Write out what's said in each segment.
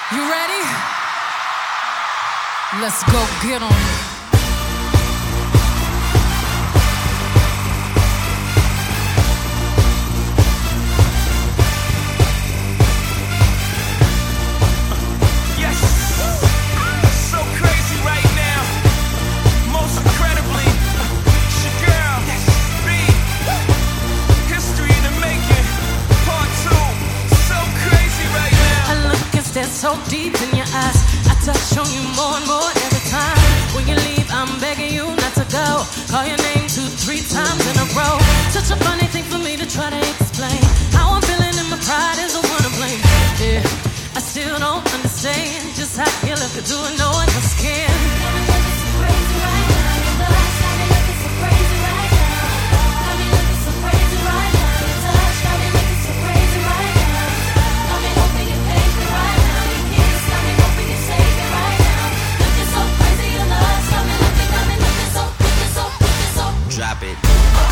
You ready? Let's go get 'em. So deep in your eyes, I touch on you more and more every time. When you leave, I'm begging you not to go. Call your name 2-3 times in a row. Such a funny thing for me to try to explain. How I'm feeling and my pride is the one to blame. Yeah, I still don't understand just how you look at doing no one else can. Drop it.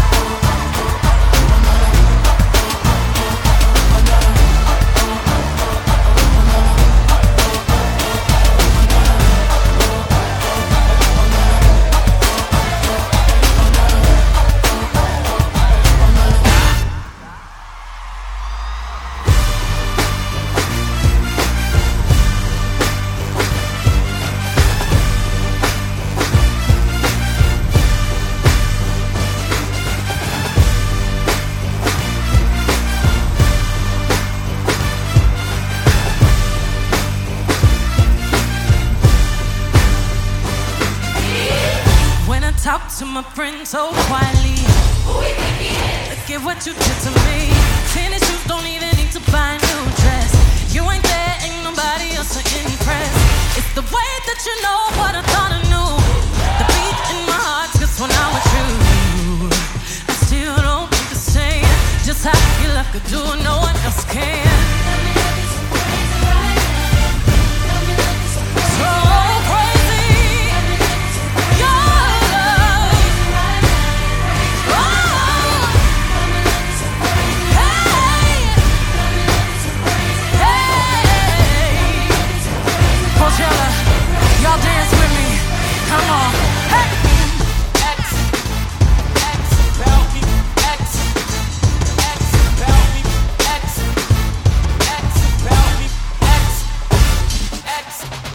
Talk to my friends so quietly. Look at what you did to me. Tennis shoes don't even need to buy a new dress. You ain't there, ain't nobody else to impress. It's the way that you know what I thought I knew. The beat in my heart just when I'm with you. I still don't understand just how you love could do it, no one else can.